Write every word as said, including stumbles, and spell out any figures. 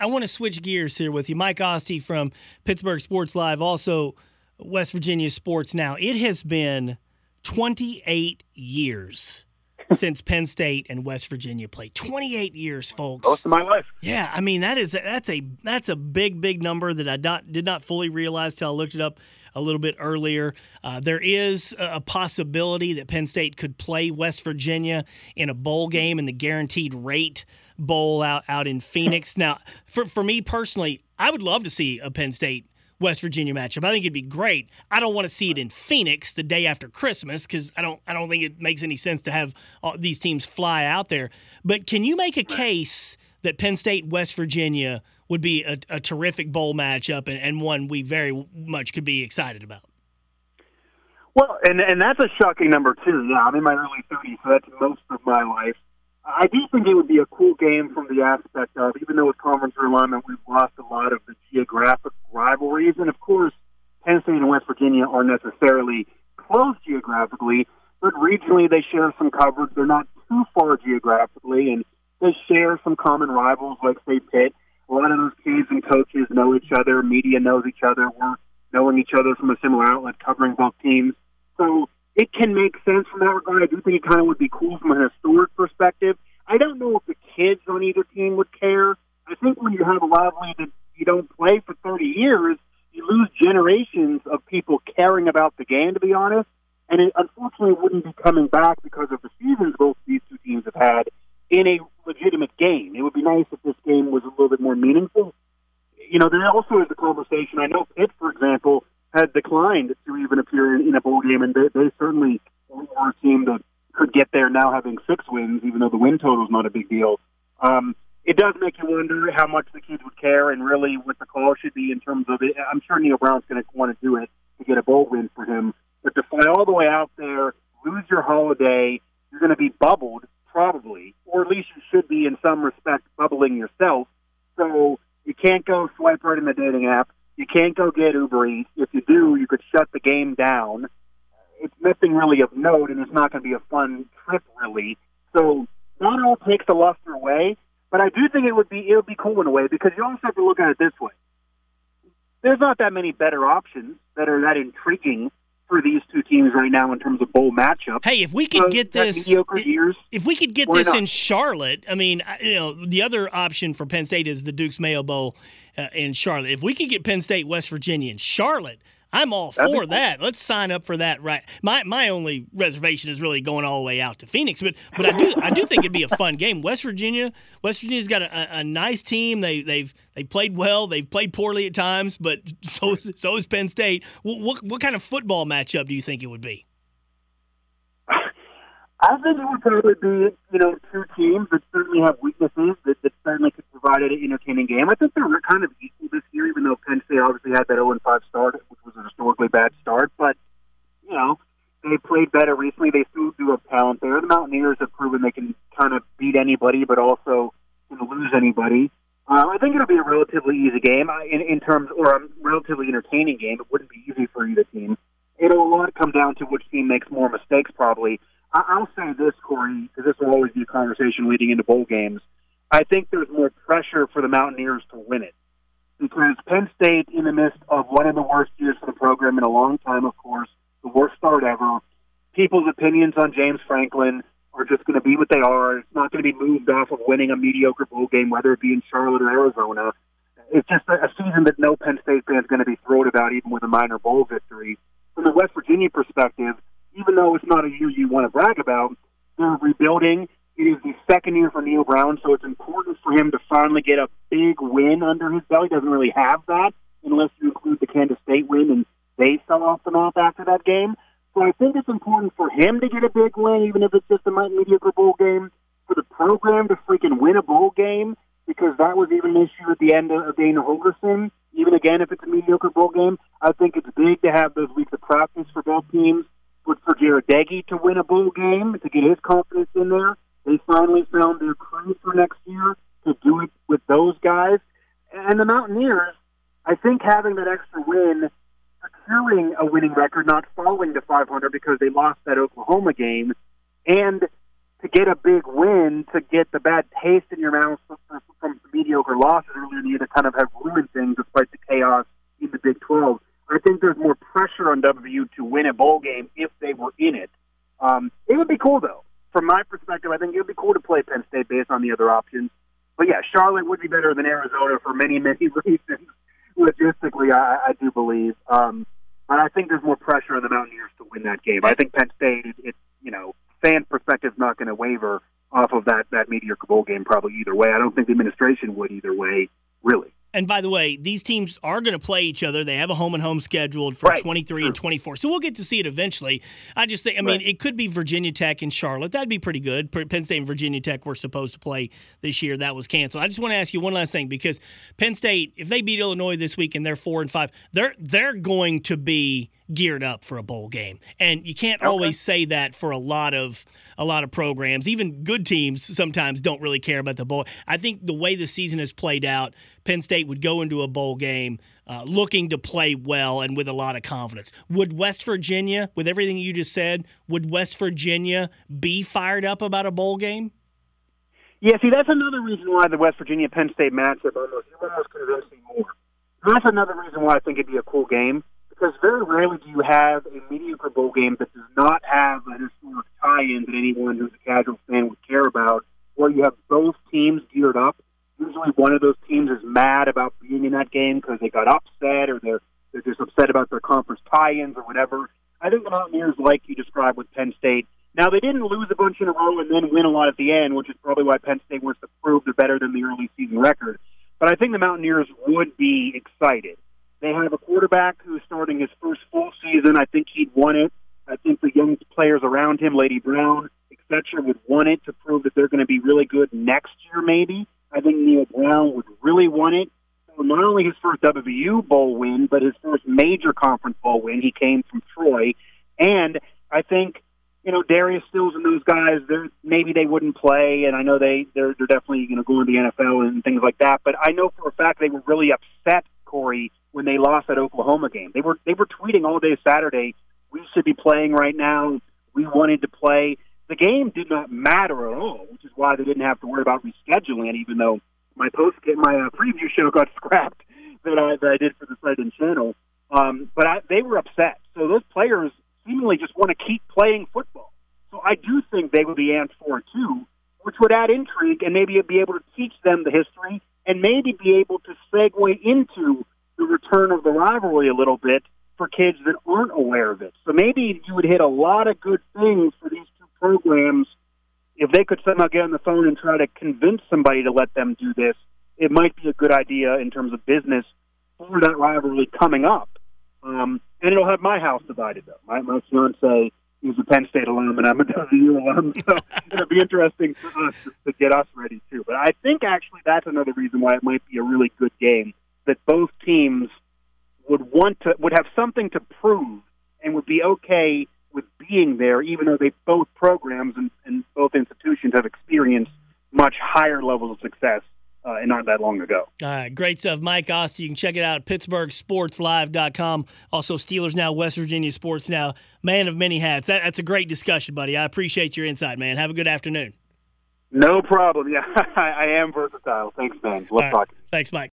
want to switch gears here with you. Mike Ostie from Pittsburgh Sports Live, also West Virginia Sports Now. It has been twenty-eight years since Penn State and West Virginia played. twenty-eight years, folks. Most of my life. Yeah, I mean that is that's a that's a big big number that I not, did not fully realize till I looked it up a little bit earlier. Uh, there is a possibility that Penn State could play West Virginia in a bowl game in the Guaranteed Rate Bowl out out in Phoenix. Now, for for me personally, I would love to see a Penn State West Virginia matchup. I think it'd be great. I don't want to see it in Phoenix the day after Christmas because I don't I don't think it makes any sense to have all these teams fly out there. But can you make a case that Penn State West Virginia would be a, a terrific bowl matchup and, and one we very much could be excited about? Well, and and that's a shocking number too. Yeah, I'm in my early thirties, so that's most of my life. I do think it would be a cool game from the aspect of, even though with conference realignment we've lost a lot of the geographic rivalries, and of course Penn State and West Virginia aren't necessarily close geographically, but regionally they share some coverage. They're not too far geographically, and they share some common rivals like, say, Pitt. A lot of those kids and coaches know each other. Media knows each other. We're knowing each other from a similar outlet covering both teams. So it can make sense from that regard. I do think it kind of would be cool from a historic perspective. I don't know if the kids on either team would care. I think when you have a rivalry that you don't play for thirty years, you lose generations of people caring about the game, to be honest. And it unfortunately wouldn't be coming back because of the seasons both these two teams have had in a legitimate game. It would be nice if this game was a little bit more meaningful. You know, there also is the conversation. I know Pitt, for example, had declined to even appear in a bowl game, and they, they certainly were a team that could get there now having six wins, even though the win total is not a big deal. Um, it does make you wonder how much the kids would care and really what the call should be in terms of it. I'm sure Neil Brown's going to want to do it to get a bowl win for him. But to fly all the way out there, lose your holiday, you're going to be bubbled, probably, or at least you should be in some respect bubbling yourself. So you can't go swipe right in the dating app. You can't go get Uber Eats. If you do, you could shut the game down. It's nothing really of note, and it's not going to be a fun trip, really. So not all takes the luster away, but I do think it would be it would be cool in a way because you also have to look at it this way. There's not that many better options that are that intriguing for these two teams right now in terms of bowl matchup. Hey, if we could so get this, mediocre years, if we could get this not? in Charlotte, I mean, you know, the other option for Penn State is the Duke's Mayo Bowl uh, in Charlotte. If we could get Penn State West Virginia in Charlotte, I'm all That'd for cool. that. Let's sign up for that. Right. My my only reservation is really going all the way out to Phoenix, but but I do I do think it'd be a fun game. West Virginia, West Virginia's got a, a nice team. They they've they played well. They've played poorly at times, but so is, so is Penn State. What, what what kind of football matchup do you think it would be? I think it would probably be, you know, two teams that certainly have weaknesses that, that certainly could provide an entertaining game. I think they're kind of equal this year, even though Penn State obviously had that oh and five start, which was a historically bad start. But, you know, they played better recently. They still do have talent there. The Mountaineers have proven they can kind of beat anybody, but also you know, lose anybody. Uh, I think it'll be a relatively easy game in, in terms, or a relatively entertaining game. It wouldn't be easy for either team. It'll a lot come down to which team makes more mistakes, probably. I'll say this, Corey, because this will always be a conversation leading into bowl games. I think there's more pressure for the Mountaineers to win it. Because Penn State, in the midst of one of the worst years for the program in a long time, of course, the worst start ever, people's opinions on James Franklin are just going to be what they are. It's not going to be moved off of winning a mediocre bowl game, whether it be in Charlotte or Arizona. It's just a, a season that no Penn State fan is going to be thrilled about, even with a minor bowl victory. From the West Virginia perspective, even though it's not a year you want to brag about, they're rebuilding. It is the second year for Neil Brown, so it's important for him to finally get a big win under his belt. He doesn't really have that unless you include the Kansas State win, and they fell off the map after that game. So I think it's important for him to get a big win, even if it's just a mediocre bowl game, for the program to freaking win a bowl game, because that was even an issue at the end of Dana Holgorsen. Even again, if it's a mediocre bowl game, I think it's big to have those weeks of practice for both teams. But for Jared Daggy to win a bowl game, to get his confidence in there, they finally found their crew for next year to do it with those guys. And the Mountaineers, I think having that extra win, securing a winning record, not falling to five hundred because they lost that Oklahoma game, and to get a big win, to get the bad taste in your mouth from, from some mediocre losses earlier in the year that kind of have ruined things despite the chaos in the Big twelve. I think there's more pressure on W V U to win a bowl game if they were in it. Um, it would be cool, though. From my perspective, I think it would be cool to play Penn State based on the other options. But, yeah, Charlotte would be better than Arizona for many, many reasons. Logistically, I, I do believe. Um, but I think there's more pressure on the Mountaineers to win that game. I think Penn State, it, it, you know, fan perspective is not going to waver off of that, that mediocre bowl game probably either way. I don't think the administration would either way, really. And by the way, these teams are going to play each other. They have a home and home scheduled for right. twenty-three and twenty-four. So we'll get to see it eventually. I just think, I mean, right. it could be Virginia Tech and Charlotte. That'd be pretty good. Penn State and Virginia Tech were supposed to play this year. That was canceled. I just want to ask you one last thing, because Penn State, if they beat Illinois this week and they're four and five, they're they're going to be geared up for a bowl game. And you can't okay. always say that for a lot of a lot of programs. Even good teams sometimes don't really care about the bowl. I think the way the season has played out, Penn State would go into a bowl game uh, looking to play well and with a lot of confidence. Would West Virginia, with everything you just said, would West Virginia be fired up about a bowl game? Yeah, see, that's another reason why the West Virginia-Penn State matchup almost, almost convinced me more. That's another reason why I think it'd be a cool game, because very rarely do you have a mediocre bowl game that does not have a historic tie-in that anyone who's a casual fan would care about, where you have both teams geared up. Usually one of those teams is mad about being in that game because they got upset, or they're, they're just upset about their conference tie-ins or whatever. I think the Mountaineers, like you described with Penn State, now they didn't lose a bunch in a row and then win a lot at the end, which is probably why Penn State wants to prove they're better than the early season record. But I think the Mountaineers would be excited. They have a quarterback who's starting his first full season. I think he'd won it. I think the young players around him, Lady Brown, et cetera, would want it to prove that they're going to be really good next year maybe. I think Neil Brown would really want it. So not only his first W V U bowl win, but his first major conference bowl win. He came from Troy. And I think, you know, Darius Stills and those guys, they're, maybe they wouldn't play, and I know they, they're, they're definitely you know, going to the N F L and things like that. But I know for a fact they were really upset, Corey, when they lost that Oklahoma game. They were they were tweeting all day Saturday, we should be playing right now. We wanted to play. The game did not matter at all, which is why they didn't have to worry about rescheduling it, even though my post my uh, preview show got scrapped that I, that I did for the site and channel. Um, but I, they were upset. So those players seemingly just want to keep playing football. So I do think they would be amped for it too, which would add intrigue and maybe be able to teach them the history and maybe be able to segue into the return of the rivalry a little bit for kids that aren't aware of it. So maybe you would hit a lot of good things for these two programs if they could somehow get on the phone and try to convince somebody to let them do this. It might be a good idea in terms of business for that rivalry coming up. Um, and it'll have my house divided, though. My, my fiance is a Penn State alum, and I'm a W V U alum, so it'll be interesting for us to, to get us ready, too. But I think, actually, that's another reason why it might be a really good game, that both teams would want to would have something to prove and would be okay with being there, even though they both programs and, and both institutions have experienced much higher levels of success uh, and not that long ago. All right, great stuff. Mike Oster, you can check it out at Pittsburgh Sports Live dot com. Also, Steelers Now, West Virginia Sports Now. Man of many hats. That, that's a great discussion, buddy. I appreciate your insight, man. Have a good afternoon. No problem. Yeah, I am versatile. Thanks, man. Love talking. Thanks, Mike.